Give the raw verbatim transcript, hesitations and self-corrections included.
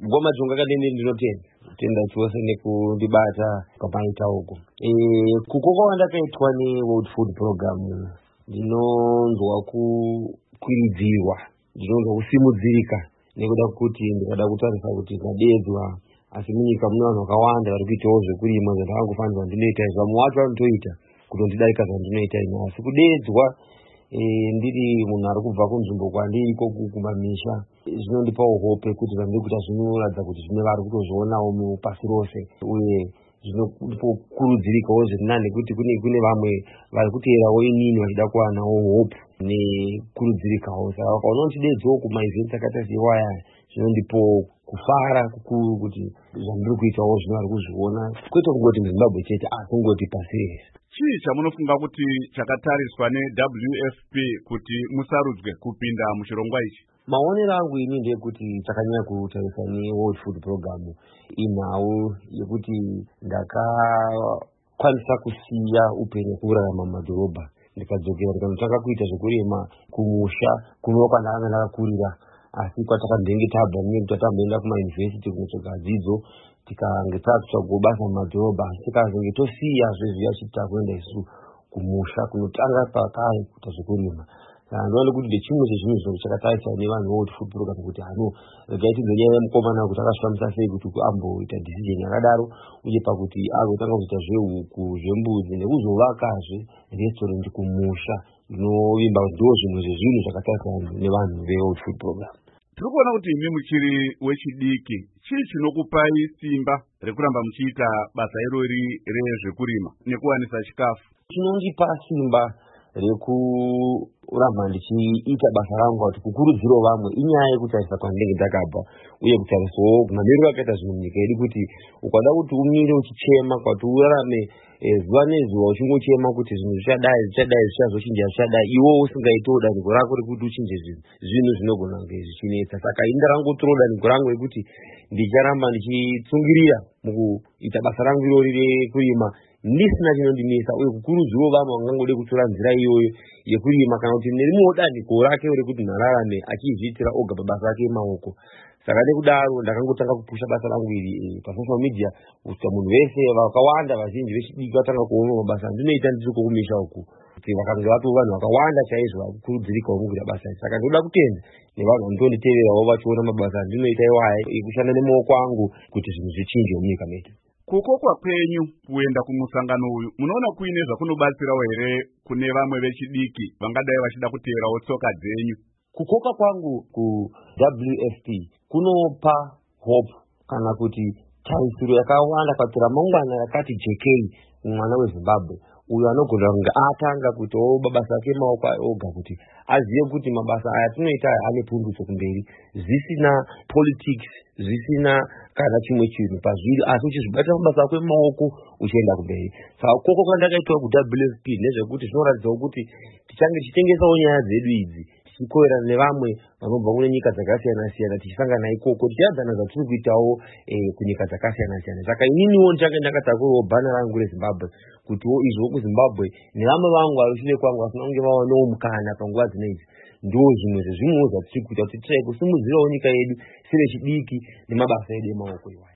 ngoma dzonga kadende ndinotenda tenda chose nekundibata papaita uko eh kuko kwanda kaitwa ni World Food Program ndinonzwa kukwiridzirwa ndinonzwa kusimudzirika nekuda kuti ndikada kutarisa kuti kadedzwa asi munyika muna vanhu vakawanda vari kuitawo zvekurima zvandangofanirwa ndinoita zvamwe wacho vanotoita kutondidarika zvandinoita ino asi kudedzwa eh ndiri munhu ari kubva kunzvimbo kwandiri iko kumamisha zvinondipawo hope kuti zvandiri kuita zvinoratidza kuti zvine vari kutozvionawo mupasi rose uye zvinokurudzirikawo zvirinani kuti kune kune vamwe vari kuteerawo inini vachida kuwanawo hope nekurudzirikawo saka ukaona uchidedzwawo kumaevents akaita seiwaya zvinondipawo kufara kukuru kuti zvandiri kuitawo zvino vari kuzviona kwete kungoti muZimbabwe chete asi kungoti pasi rese. Chii chamunofunga kuti chakatariswa neW F P kuti musarudzwe kupinda muchirongwa ichi? Maonero angu ini ndeyekuti takanyanya kutariswa neWorld Food Program inhau yekuti ndakakwanisa kusiya upenyu kurarama mumadhorobha ndikadzokera ndikanotanga kuita zvekurima kumusha kunova kwandanga ndakakurira asi kwatakambenge tabva nekuti takamboenda kumayunivhesiti kunotsvaga dzidzo tikange takutsvaga basa mumadhorobha asi tikazenge tosiya zvezviya chiti takuenda isu kumusha kunotanga pakare kuita zvekurima. Ndinoona kuti ndechimwe chezvinhu zviro chakatarisa nevanhu World Food Program kuti hano regai tidzonyanya mukomana kuti akasvamisa sei kuti amboita decision yakadaro uye pakuti agotanga kuita zvehuku zvembudzi nekuzovakazve restaurant kumusha inovimba kuti ndo zvimwe zvezvinhu zvakatariswa nevanhu veWorld Food Program. Tiri kuona kuti imi muchiri wechidiki chii chinokupai simba rekuramba muchiita basa irori rezvekurima nekuwanisa chikafu? Chinondipa simba rekuramba ndichiita basa rangu kuti kukurudzirawo vamwe inyaya yekutarisa kwandinenge ndakabva uye kutarisawo mamiriro akaita zvinhu munyika yedu kuti ukada kuti umire uchichema kwati urarame zuva nezuva uchingochema kuti zvinhu zvichadai zvichadai zvichazochinja zvichadai iwewe usingaitiwo danhiko rako rekuti uchinje zvinhu zvinhu zvinogona kunge zvichinetsa saka ini ndakangotorawo danhiko rangu rekuti ndicharamba ndichitsungirira mukuita basa rangu irori rekurima ndisina chinondinesa uye kukurudzirawo vamwe vangangode kutora nzira iyoyo yekurima kana kuti nerimwewo danhiko rake rekuti nhararame achizviitira oga pabasa rake emaoko. Saka nekudaro ndakangotanga kupusha basa rangu iri pasocial media kuti munhu wese vakawanda vazhinji vechidiki vatanga kuona mabasa ndinoita ndiri kumisha uku kuti vakange vato vanhu vakawanda chaizvo vakurudzirikawo mukuita basa iri. Saka ndoda kutenda nevanhu vanotonditeverawo vachiona mabasa andinoita iwaya ekushanda nemaoko angu kuti zvinhu zvichinje munyika medu. Kukokwa kwenyu kuenda kumusangano uyu munoona kuine zvakunobatsirawo here kune vamwe vechidiki vangadai vachida kuteerawo tsoka dzenyu? Kukoka kwangu kuW F P kunopa hope kana kuti tarisiro yakawanda kuti ramangwana rakati jekei mwana weZimbabwe uyo anogona kunge atanga kuitawo mabasa ake emaoko oga kuti azive kuti mabasa aya tinoita ane pundutso kumberi zvisina politics zvisina kana chimwe chinhu pazviri asi uchizvibata mabasa ako emaoko uchienda kumberi. Saka koko kwandakaitwa kuW F P nezvekuti zvinoratidzawo kuti tichange tichitengesawo nyaya dzedu idzi tichikoerana nevamwe vanobva kune nyika dzakasiyana siyana tichisangana ikoko tichiadzana zvatiri kuitawo kunyika dzakasiyana siyana. Saka ininiwo ndichange ndakatakurawo bhana rangu reZimbabwe kutiwo izvo kuZimbabwe nevamwe vangu vari shure kwangu vasina kunge vaonawo mukana panguva dzinedzi ndo zvimwe zvezvimwewo zvatiri kuita kuti tichai kusimudzirawo nyika yedu sevechidiki nemabasa edu emaoko iwayo.